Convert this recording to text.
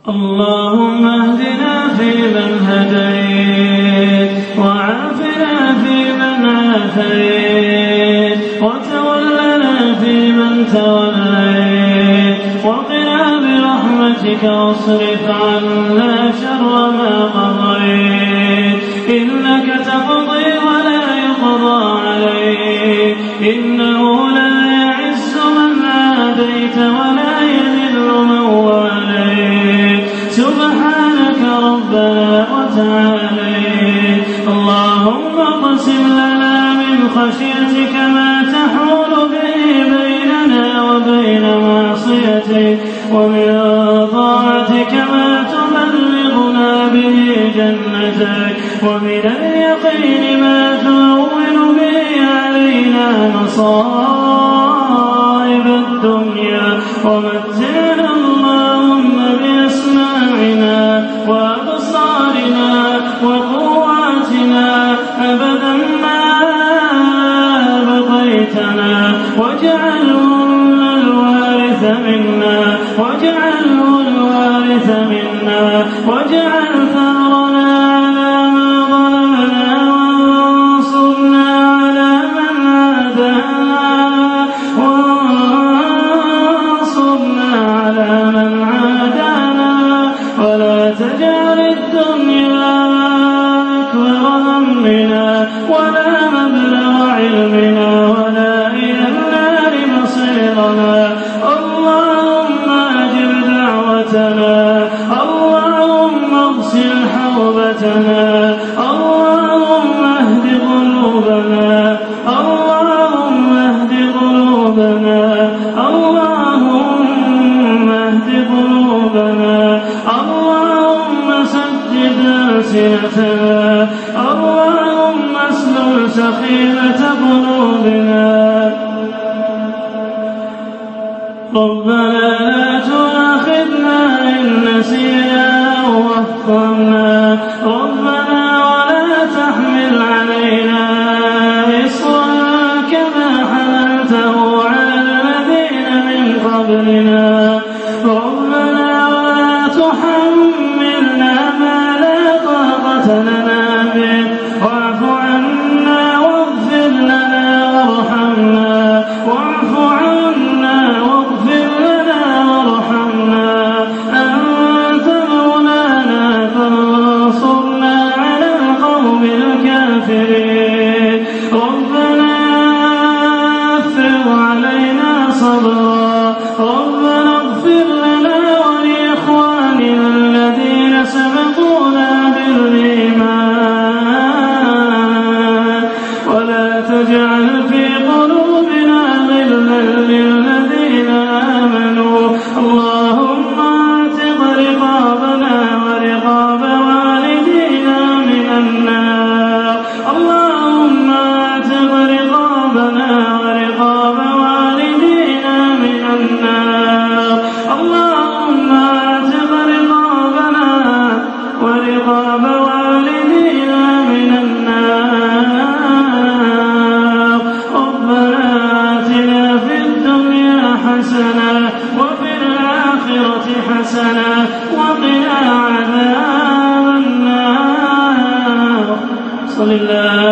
اللهم اهدنا فيمن هديت، وعافنا فيمن عافيت، وتولنا فيمن توليت، وقنا برحمتك واصرف عنا شر ما قضيت، إنك تقضي ولا يقضى عليك، إنه لا يعز من عاديت ولا يذل من واليت، سبحانك ربنا وتعاليت. اللهم اقسم لنا من خشيتك ما تحول به بيننا وبين معصيتك، ومن طاعتك ما تبلغنا به جنتك، ومن اليقين ما تهون به علينا مصائب الدنيا، ومتعنا اللهم بأسماعنا وأبصارنا وقواتنا أبدا ما بقيتنا، واجعله الوارث منا، واجعله الوارث منا، واجعل ثأرنا على من ظلمنا، وانصرنا على من عادانا، ولا تجعل الدنيا أكبر همنا ولا مبلغ علمنا ولا إلى النار مصيرنا. اللهم أجب دعوتنا، اللهم اغسل حوبتنا، اللهم اهد قلوبنا، اللهم اهد قلوبنا، اللهم اهد قلوبنا، اللهم سدد ألسنتنا، اللهم اسلل سخيمة قلوبنا. ربنا لا تؤاخذنا إن نسينا أو أخطأنا، ربنا ولا تحمل علينا إصرا كما حملته على الذين من قبلنا، ربنا ولا تحملنا ما لا طاقة لنا به، واعف عنا واغفر لنا وارحمنا، واعف عنا واغفر لنا وارحمنا، أنت مولانا فانصرنا على القوم الكافرين. ربنا أفرغ علينا صبرا، ربنا اغفر لنا ولإخواننا الذين سبقونا بالإيمان، ولا تجعل في قلوبنا غلا للذين آمنوا. اللهم اعتق رقابنا ورقاب والدينا من النار، اللهم اعتق رقابنا ورقاب والدينا من النار، اللهم اعتق رقابنا ورقاب والدينا من النار. ربنا آتنا في الدنيا حسنة وفي الآخرة حسنة وقنا عذاب النار. صلى الله